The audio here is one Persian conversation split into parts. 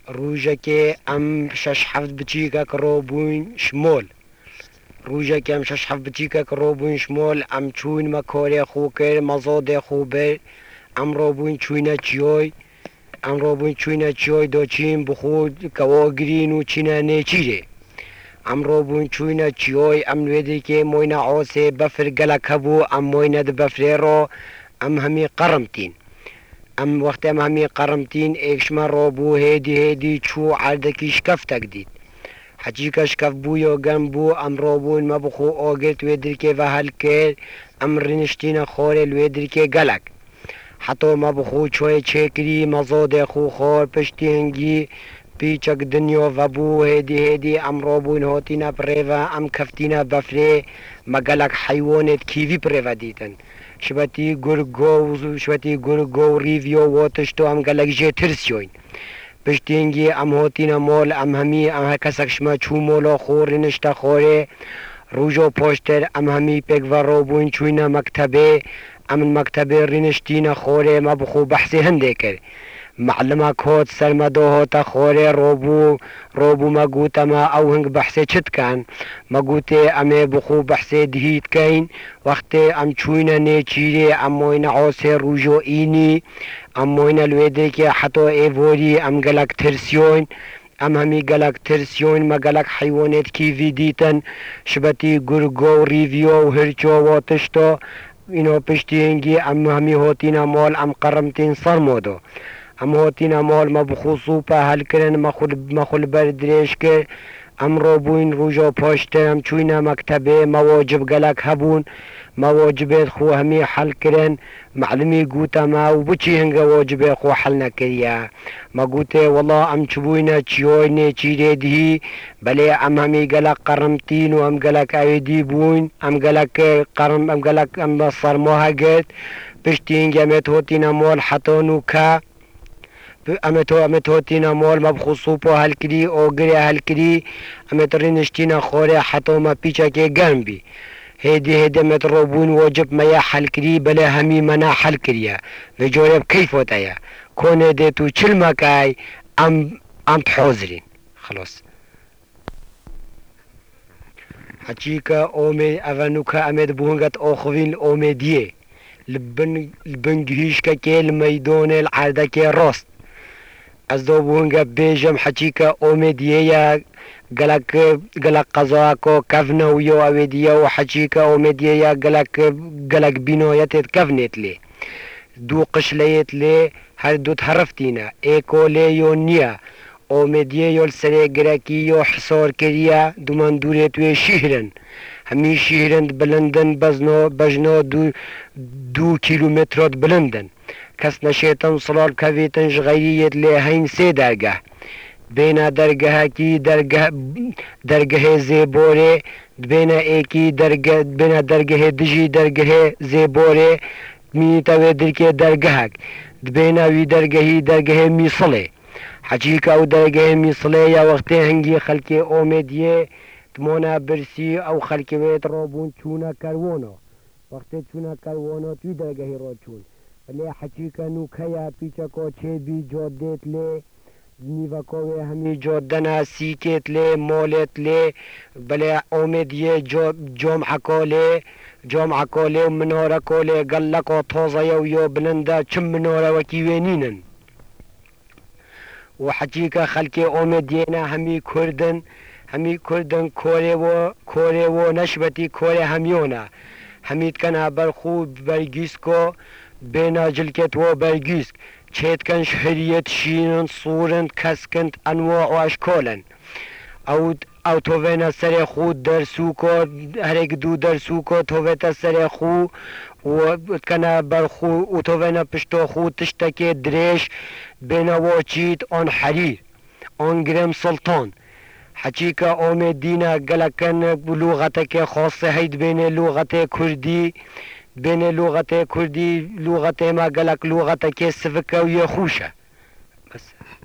روژه ام شش هفت بچیکه کرو بوین شمول روژه که ام شش هفت بچیکه کرو بوین شمول ام چوین مکاره خوکر مزاد خوبه ام رو بوین چوینه چیوی ام رو بوین چوینه چیوی دو چین بخود کواگرین و چینه نیچیره ام رو بوین چوینه چیوی ام نویدی که موینه عوصه بفر گلک هبو ام موینه ده بفره رو ام همی قرمتین ام وقت ام همی قرمتین ایکشما رو بو هیدی چو عردکی شکفتک دید حجیکا شکف بو یا گم بو ام رو بوین مبخو آگرت ویدر که وحل که ام رنشتین خوره الویدر که گلک حتی مبخو چوی چکری مزاد خو خور پشتی هنگی پیچک دنیا و بو هیدی ام رو بوین هاتینا پریوه ام کفتینا بفره مگلک حیوانت کیوی پریوه دیتن شبتی گرگو ریویو و تشتو ام گلک جه ترسیوین پشتینگی ام هاتینا مال ام همی ام کسک شما چو مولا خور نشتا خوره روژو پشتر ام همی پک و رو بوین چوینا مکتبه ام مکتبه رینشتینا خوره ما بخو بحثی هنده کرد معلمه کود سرمدو هاتا خوره روبو ما گوتا ما او هنگ بحثی چت کن ما گوته امه بخو بحثی دهید کن وقت ام چوینا نیچیره ام موین عاصر روژو اینی ام موین الویده که حتی ایووری ام گلک ترسیون ام همی گلک ترسیون ما گلک حیوانت کی دیتن شبتی گرگو ریویو و هرچو و تشتو اینو پشتی هنگی ام همی هاتینا مال ام قرمتین سرمودو ام هاتینا مال ما بخصوصو پا حل کرن ما خل بردریش که ام رو بوین روژا پاشته ام چوینا مکتبه مواجب گلک هبون مواجبت خو همی حل کرن معلمی گوتا ما و بچی هنگا واجب خو حل نکریا ما گوته والله ام چبوینا چیوینه چیره دهی بله ام همی گلک قرمتین و ام گلک ایدی بوین ام گلک قرم ام گلک ام بصر موها گرد پشتی هنگا مت هاتینا مال حتانو که امت هاتینا مال مبخصو پا هل کری او گری هل کری امت رینشتینا خوره حتی ما پیچا که گرم بی هيدي متروبون واجب ما يحل كري بلا همي منا حل كريا وجورب كيف وتايا كون ديتو چلمكاي ام تحوزرين خلاص حقيقة اومي افنوكا امد بونغت اوخوين اوميديه لبنجهيش كيل ميدون العادة كي راست از دو بونغا بيجم حقيقة اوميديه گلک قضا کو کفنو یو اویدیا و حجیکا اومدیا یا گلک بینایتت کفنت لی دو قشلیت لی هر دو طرفتینا ایکو لی یو نیا اومدیا یو سری گرکی یو حصار کریا دو من دورت وی شهرن همی شهرن بلندن بجنا دو کیلومترات بلندن کس نشیطن صلال کویتن غیریت لی هین سه درگه بین درگاه کی درگاه زیبوره بین ایکی بین درگاه دجی درگاه زیبوره می تو درگاه درگاه بین وی درگاه میصله حقیقه او درگاه میصله یا وقتی هنگی خلک اومدیه تمونا برسی او خلک ویت روبون چونا کرونا وقتی چونا کرونا توی درگاه رو چون ولی حقیقه نوکیا پیچا کو چه بی جودت لی نیوکوی همی جودنا سیکت لی مولت لی بله اومدیه جمع کاله و مناره کاله گلک و توزه یو بلنده چم مناره وکی وینینن و حقیقه خلک اومدینا همی کردن کوره و نشبتی کوره همیونا همید کنه برخوب برگیسکو بین جلکت و برگیسک چیت کن شهریت شینن صورن کسکند انواع و اشکالن او توینا سر خود درسو کو هر یک دو درسو کو تویتا سر خو و کنه برخو و توینا پشتو خود تشتکی دریش بین واچیت آن حریر آن گرم سلطان حقیقه اومدینا گلکن لغتك خاصة هيد بين لغة كردي بين لغة كردي لغة ما قالك لغة كيسفكة ويخوشة بس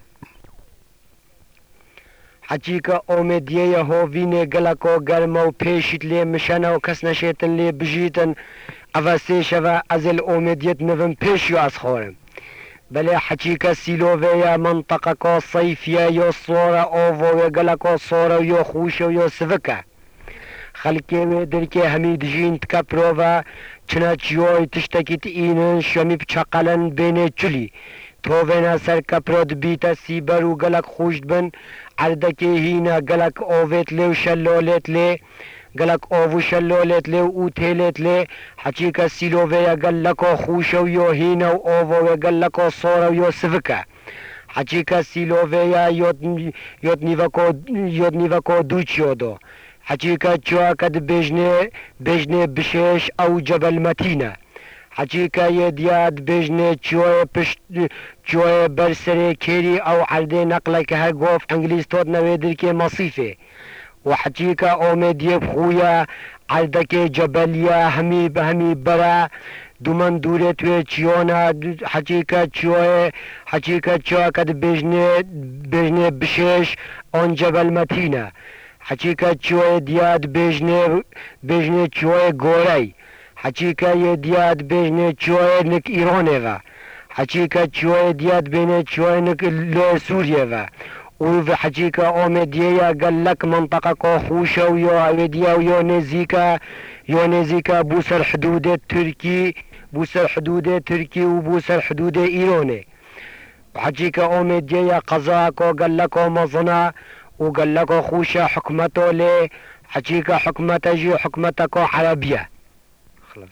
حقیقه اومدیه هووینه گلکو گرما و پیشت لی مشنه و کس نشیتن لی بجیتن اوسته شوه از الاومدیت نوم پیشیو از خورم بله حچیکا سیلوویا منطقه صیفیه یا صورة اوفو گلکو صورة یا خوشو یا سفکه خلکی و درکه همی دجین تکپرو چنا چیوی تشتکیت اینن شمی بچقلن بین چلی تو وینا سر کپرود بیتا سیبر و گلک خوشت بن عردکی هینا گلک اوویت لی و شلولت لی گلک اوو شلولت لی و اوتیلت لی حچیکا سیلوویا گلکو خوشو یا هینا و اوو گلکو صورو یا سفکه حچیکا سیلوویا یوت نیوکو دوچیو دو حچیکا چوا کد بجنه بشش او جبل متینه حچیکا یه دیاد بجنه چوه برسره کری او عرده نقله که هر گفت انگلیس تود نویدر که مصیفه و حچیکا اومدیه بخویا عرده که جبلیه همی برا دومن دوره توی چیونا حچیکا چوه کد بجنه بشش اون جبل متینه حچیکا چوه دیاد بجنه چوه گوری حچیکا یه دیاد بجنه چوه نک ایرانه و حچیکا چوه دیاد بینه چوه نک لو سوریه و حچیکا آمدیه یا گلک منطقه که خوشه و یا عویدیه و یا نزیکا بوسر حدود ترکی و بوسر حدود ایرانه و حچیکا آمدیه یا قضا که گلک و مظنه وقال لك خوشة حكمته لي حكيك حكمته جي حكمتك عربية خلاص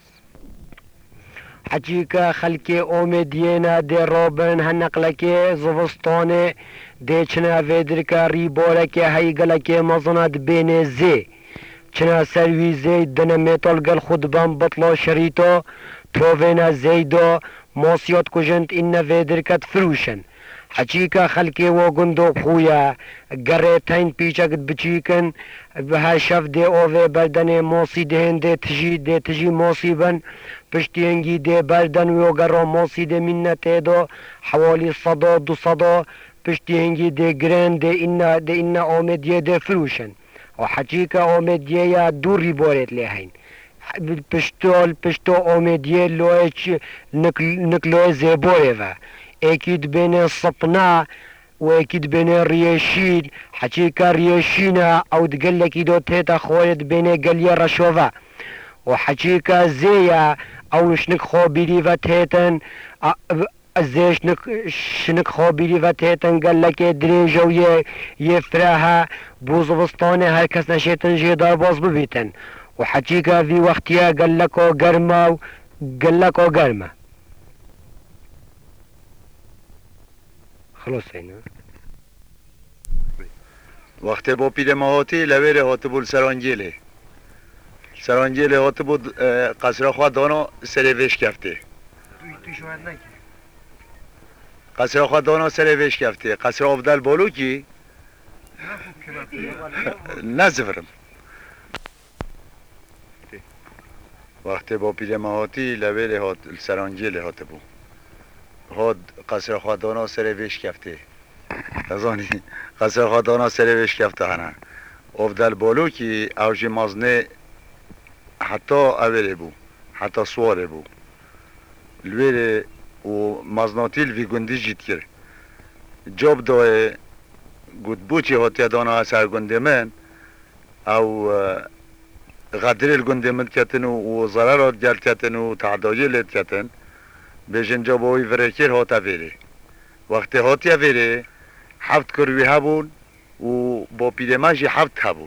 حكيك خلكي اومدينا دي روبن هنقلكي زفستاني دي چنا فيدركا ريبولكي هيقلكي مظنات بين زي چنا سروي زي دنميتول قل خدبان بطلو شريطو توفينا زيدو موسيوت كجنت إن فيدركت فروشن حچیکا خلکی و گندو خویا گره تین پیچک بچیکن به شف ده اوه بردن موسی دهن ده تجی موسی بن پشتینگی ده بردن و گره موسی ده منته دو حوالی صدا دو صدا پشتینگی ده گرن ده اینا آمدیه ده فروشن و حچیکا آمدیه یا دوری بارد لیهین پشتو آمدیه لویچ نکلوی زیبوره و اكيد بين الصطناء واكيد بين الرياشين حكيكا رياشينا او تقلك دو تيتا خوالد بين قليا رشوفا وحكيكا زيا او شنك خوبيلي فتيتن زي شنك خوبيلي فتيتن قالك دريجو يفراها بوزبسطاني هركس نشيتن جيدار باز ببيتن وحكيكا في وقتها قالكو قرمه خلاص اینا وقتی با پیرمهاتی لویر هات بود سرانجیله هات بود قصر خواه دانا سریوش کفته قصر خواه دانا سریوش کفته قصر افضل بالو کی نزفرم وقتی با پیرمهاتی لویر هات سرانجیله هات بود هاد قصر خادانا سر ویش کفته ازانی قصر خادانا سر ویش کفته هنه افضل بالو که اوجی مازنه حتی اوله بو حتی سواره بو لویره و مازناتیل وی گندی جید کرد جاب دای گود بو چی هاتی دانا اثر گنده من او غدر الگنده من کتن و ضررات گل کتن و تعدایل کتن بیشن جا باوی فرکر هاتا ویره وقتی هاتیا ویره هفت کروی هبون و با پیرمشی هفت هبون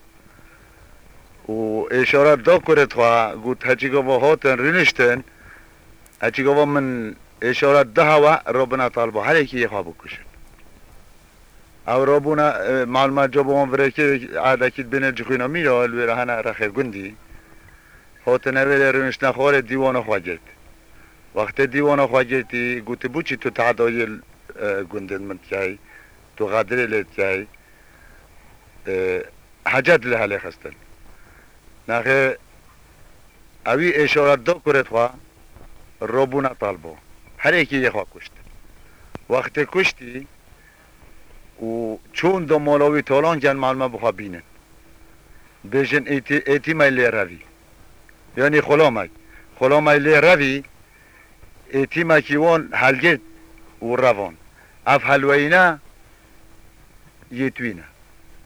و اشاره دا کرد خواه گوت هچی گوا هاتن رینشتن هچی گوا من اشاره ده هوا ربنا طالبا هر یکی یه خواه بکشن او ربنا معلومات جا با هم فرکر عدکید بین جخوینا میره الویره هنه رخیر گندی هاتن ویره رینشتن خواه دیوان خواه گرد وقتی دیوان خواه گرتی گوتی بوچی تو تعدایل گندن من تیایی تو غادر لیت تیایی حاجت لحاله خستن نخه اوی اشارت دا کرد خواه ربونا طالبو هر ایکی یه خواه کشت وقتی کشتی و چون دو مولاوی طولان جن معلومه بخواه بینن بیشن ایتی مایلی روی یعنی خلامک لی روی ایتی مکیوان حلگت و روان اف حلوینه یتوینه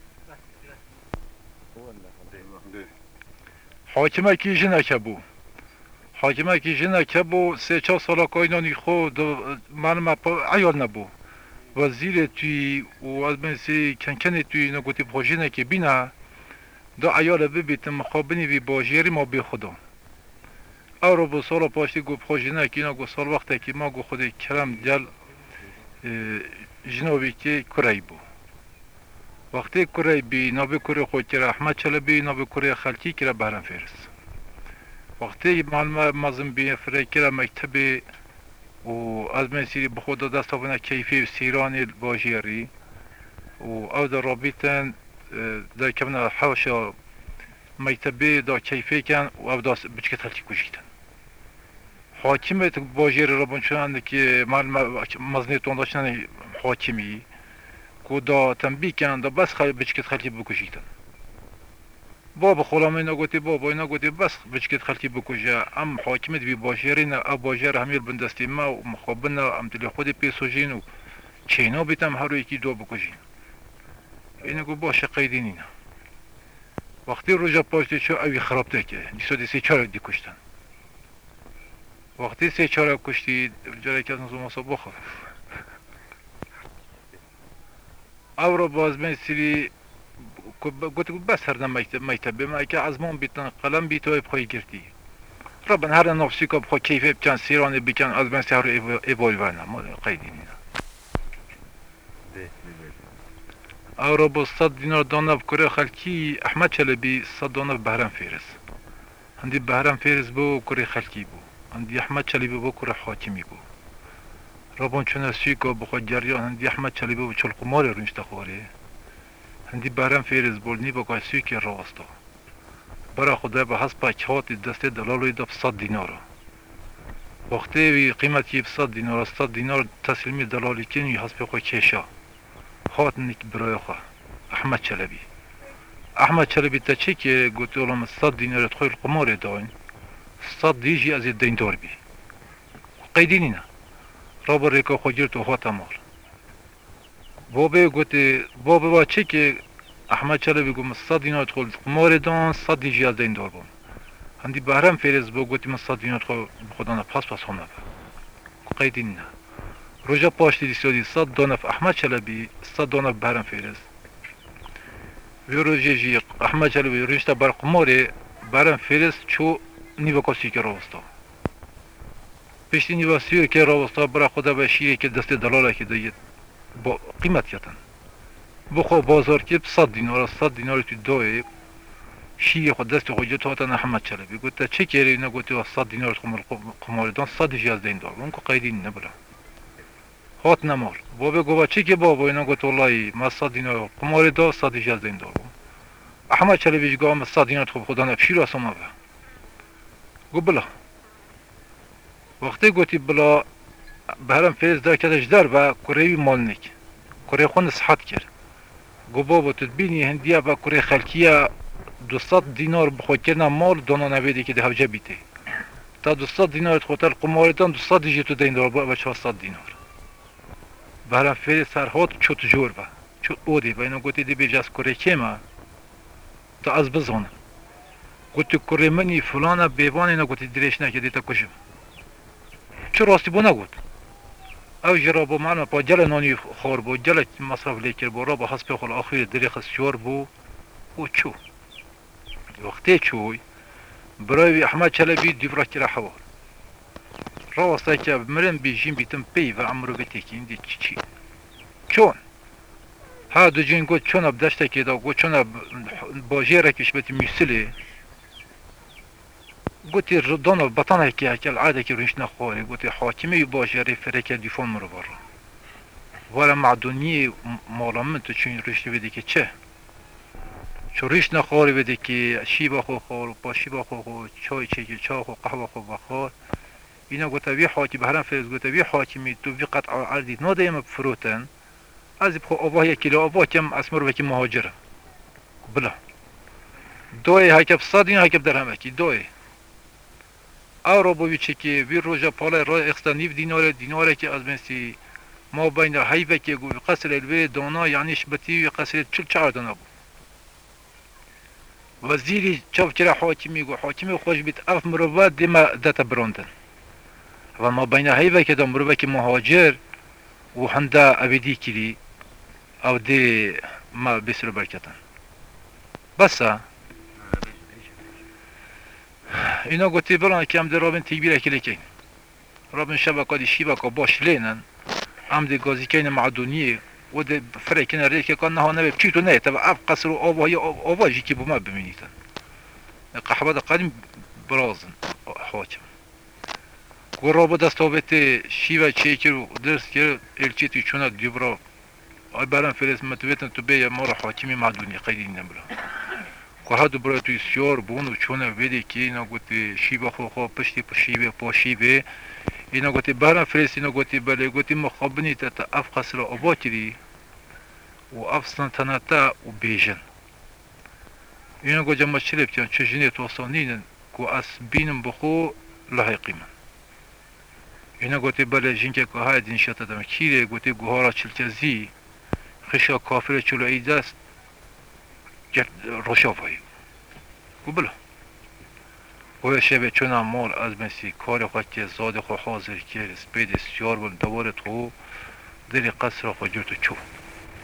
حاکمه کی جنکه بو حاکمه کی جنکه بو 3-4 سالا کاینانی خود من عیال نبو وزیر توی و از من سی کنکنی توی نگوتی پروژه که بینه دا عیال ببیتم مخابنی بی باجیری ما بی خدا او رو با سال پاشتی گو پروژه نکی اینا گو سال وقتی که ما گو خودی کرم جل جنوبی که کره بو وقتی کره بی نابی کره خود کرا احمد چله بی نابی کره خلکی کرا بهرم فیرس وقتی معلومه مازم بی فره کرا مکتبی و از من سیری بخود دست آفنه کیفی سیرانی باجیری و او در رابطن در کمنا حوشا مکتبی دا کیفی کن و او دا بچکت خلکی کشیدن حاکمیت باجیر رابون شدند که مزنی تونداشتن حاکمی که دا تنبیه کن دا بس بچکت خلکی بکشیدن بابا خلامی نگوتی بابا نگوتی بس بچکت خلکی بکشه ام حاکمیت بی باجیری نه اب باجیر همیر بندستی ما و مخابن ام دل خود پیسوجین و چینا بیتم هر یکی دو بکشین اینو گو باشه قیدی نینا وقتی روژا پاشتی چو اوی خرابته که دیسو 3-4 دی کشتن وقتی 3-4 کشتی جایی که از نظام اصلا بخور او را باز من سری گوتی بس هر دم مکتب ما که از من بیتن قلم بیتو بخوای گرتی ربن هر نفسی که بخوای کیفه بچن سیرانی بکن از من سر ایوال ورنه ما قیدی نینا او را با 100 دینار دانب کره خلکی احمد چلبی 100 دانب بهرم فیرس هندی بهرم فیرس بو کره خلکی بو هندی احمد چلبی بو کره حاکمی بو رابون چون سیکا بخواد جریان هندی احمد چلبی بو چل قمار رنجت خواره هندی بهرم فیرس بولنی با سیک راستا برا خدا به حسب چهات دست دلالوی دف 100 دینار وقتی قیمتی 100 دینار 100 دینار تسلیمی دلالی کنی حسب خود کشا هات نیک برای خواه احمد چلبی احمد چلبی تا چی که گوتی اولم 100 دینار تخوی القمار داین 100 دیجی از دین دار بی قیدی نینا رابر ریکا خود گرد و هات امال بابا گوتی بابا با چی که احمد چلبی گوم 100 دینار تخوی القمار دان 100 دیجی از دین دار بون هندی بهرم فیرز با گوتی من 100 دینار تخوی خودانا پس هم نبا قیدی نینا روژا پاشتی دیسیادی 100 دانف احمد چلبی 100 دانف بهرم فیرز وی روژه جی احمد چلبی روشتا بر قماره بهرم فیرز چو نیو کسی که راوستا پشتی نیو سیو که راوستا برا خدا بشیه که دست دلاله که دید با قیمت یتن بخوا بازار که 100 دینار 100 دینار تو دوی شیه خود دست خود جت هاتن احمد چلبی گوته چه کری اینا گوته 100 دینار قمار دان 100 جی از دین دار اون که قیدی نبلا هات نمار بابا گوه چی که بابا اینا گوت والله ما 100 دینار قمار دا 100 از دین دار احمد چلبی گوه ما 100 دینار خوب خدا نفشیر اسم ما گو بلا وقتی گوتی بلا بهرم فیز در کدش در و کره مالنیک کره خون صحت کرد گو بابا تدبینی هندیا با کره خلکیه 200 دینار بخواد کردن مال دانا نویدی که ده هوجه بیته تا 200 دینار خودتر قمار دان 200 دیجی تو دین دار با 400 دینار بهرم فیز سرهات چوت جور با چوت اودی با اینا گوتی دی بیجاز کره کیما تا از بزانم گوتی کره منی فلانه بیوان اینا گوتی دریش نکردی تا کشم چه راستی بو نگوت او جرا با معلومه با جل نانی خور بو جل مصرف لیکر بو را با حسب خل آخر دریخ سیور بو او چو وقتی چوی برای احمد چلبی دیورا کرا حوار راستا که مرن بیجیم بیتم پی و عمرو بیتی که ایندی چی چون ها دو جین گوت چون اب دشتا که دا گوت چون باجی رکش بیتی میسلی گوتی ردان بطانه که اکل عاده که رنش نخواری گوتی حاکمه باجی ری فرکه دیفون مرو بارا ولی معدونی مالامن تو چون رشتی بیدی که چه چو ریش نخواری بیدی که شیبا خو خور با شیبا خو چای چه چای خو قهوه خو بخور اینا گوته وی حاکی بهرم فیز گوته وی حاکمی تو وی قطع عردی نادیم بفروتن از بخو آواه یکی لآواه کم اسمر وکی مهاجره بلا دوی هکب 100 این هکب درهم اکی دوی او را بوی چه که وی روژا پاله را اخستا 9 دیناره که از منسی ما بین حیوه که گو قصر الوی دانا یعنی شبتی قصر 4 دانا بود وزیری چاو چرا حاکمی گو حاکمی خوش بیت اف مروه دیما دتا براندن و ما بین حیوه که دا مروه که مهاجر و هنده ابدی کلی او دی ما بسر برکتن بسا اینا گوتی بران که هم در رابن تیبیره کلی کن رابن شبکه دی شیبکه باش لینن هم دی گازی کین معدونیه و دی فرکن ریل که کن نها نبی بچیتو نه تبا اف قصر و آواجی که بما ببینیتن قحبه دا قدیم برازن حاکم گرابه دستاوت شیوه چیکر و درست کرد الچیتی چونک دیبرا آی برام فرست متویتن تو بیا ما را حاکمی معدونی قیدی نمرا که هدو برای توی سیار بون و چونه ویدی که اینا گوتی شیبه خو پشتی پا شیبه اینا گوتی برام فرست اینا گوتی بله گوتی مخابنی تا اف قصر آبا کری و اف سنتنتا و بیجن اینا گو جمع چلب کن چجنی توصانینن که از بینم بخو لحیقی من اینا گوتی بله جنکه که های دین شتا دم کیره گوتی گوهارا چلچزی خشا کافر چلو ای دست روشاف هایی گو بلا گوه شبه چونم مال از مسی کار خود که زاد خود حاضر کرد سپید سیار بل دوارت خو دلی قصر خود جرتو چو